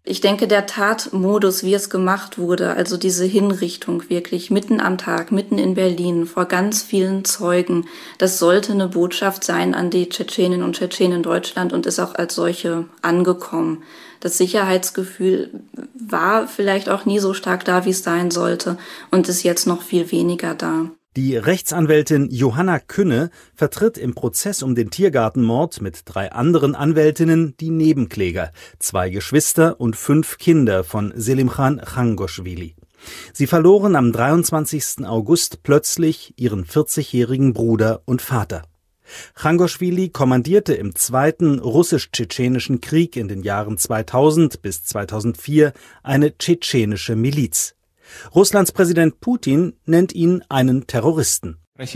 Ich denke, der Tatmodus, wie es gemacht wurde, also diese Hinrichtung wirklich mitten am Tag, mitten in Berlin, vor ganz vielen Zeugen, das sollte eine Botschaft sein an die Tschetscheninnen und Tschetschenen in Deutschland und ist auch als solche angekommen. Das Sicherheitsgefühl war vielleicht auch nie so stark da, wie es sein sollte und ist jetzt noch viel weniger da. Die Rechtsanwältin Johanna Künne vertritt im Prozess um den Tiergartenmord mit 3 anderen Anwältinnen die Nebenkläger, 2 Geschwister und 5 Kinder von Selimkhan Khangoshvili. Sie verloren am 23. August plötzlich ihren 40-jährigen Bruder und Vater. Khangoshvili kommandierte im Zweiten russisch-tschetschenischen Krieg in den Jahren 2000 bis 2004 eine tschetschenische Miliz. Russlands Präsident Putin nennt ihn einen Terroristen.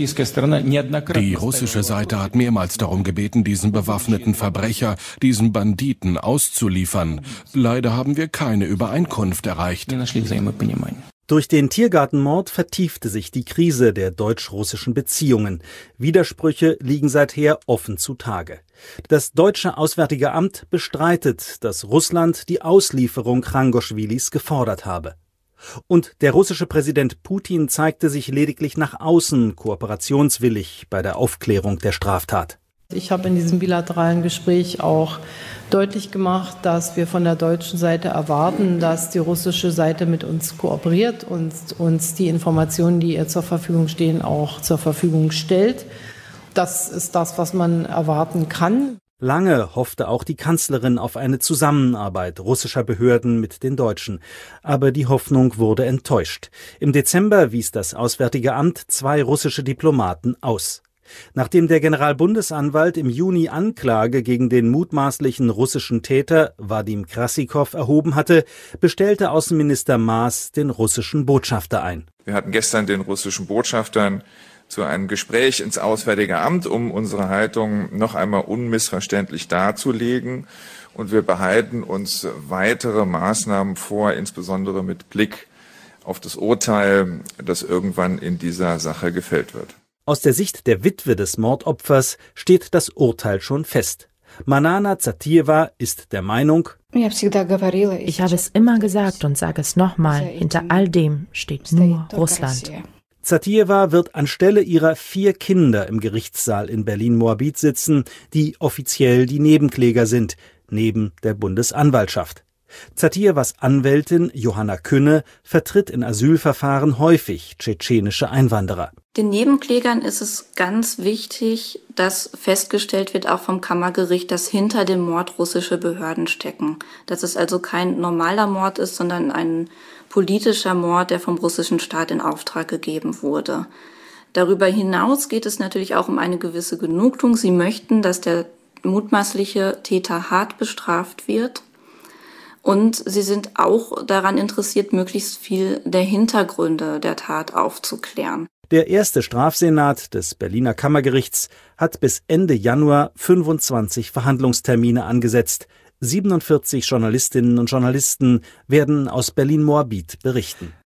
Die russische Seite hat mehrmals darum gebeten, diesen bewaffneten Verbrecher, diesen Banditen auszuliefern. Leider haben wir keine Übereinkunft erreicht. Durch den Tiergartenmord vertiefte sich die Krise der deutsch-russischen Beziehungen. Widersprüche liegen seither offen zutage. Das deutsche Auswärtige Amt bestreitet, dass Russland die Auslieferung Khangoshvilis gefordert habe. Und der russische Präsident Putin zeigte sich lediglich nach außen kooperationswillig bei der Aufklärung der Straftat. Ich habe in diesem bilateralen Gespräch auch deutlich gemacht, dass wir von der deutschen Seite erwarten, dass die russische Seite mit uns kooperiert und uns die Informationen, die ihr zur Verfügung stehen, auch zur Verfügung stellt. Das ist das, was man erwarten kann. Lange hoffte auch die Kanzlerin auf eine Zusammenarbeit russischer Behörden mit den Deutschen. Aber die Hoffnung wurde enttäuscht. Im Dezember wies das Auswärtige Amt 2 russische Diplomaten aus. Nachdem der Generalbundesanwalt im Juni Anklage gegen den mutmaßlichen russischen Täter Wadim Krassikow erhoben hatte, bestellte Außenminister Maas den russischen Botschafter ein. Wir hatten gestern den russischen Botschaftern zu einem Gespräch ins Auswärtige Amt, um unsere Haltung noch einmal unmissverständlich darzulegen. Und wir behalten uns weitere Maßnahmen vor, insbesondere mit Blick auf das Urteil, das irgendwann in dieser Sache gefällt wird. Aus der Sicht der Witwe des Mordopfers steht das Urteil schon fest. Manana Zatieva ist der Meinung: Ich habe es immer gesagt und sage es nochmal, hinter all dem steht nur Russland. Zatieva wird anstelle ihrer 4 Kinder im Gerichtssaal in Berlin-Moabit sitzen, die offiziell die Nebenkläger sind, neben der Bundesanwaltschaft. Zatievas Anwältin Johanna Künne vertritt in Asylverfahren häufig tschetschenische Einwanderer. Den Nebenklägern ist es ganz wichtig, dass festgestellt wird, auch vom Kammergericht, dass hinter dem Mord russische Behörden stecken. Dass es also kein normaler Mord ist, sondern ein politischer Mord, der vom russischen Staat in Auftrag gegeben wurde. Darüber hinaus geht es natürlich auch um eine gewisse Genugtuung. Sie möchten, dass der mutmaßliche Täter hart bestraft wird. Und sie sind auch daran interessiert, möglichst viel der Hintergründe der Tat aufzuklären. Der erste Strafsenat des Berliner Kammergerichts hat bis Ende Januar 25 Verhandlungstermine angesetzt. 47 Journalistinnen und Journalisten werden aus Berlin-Moabit berichten.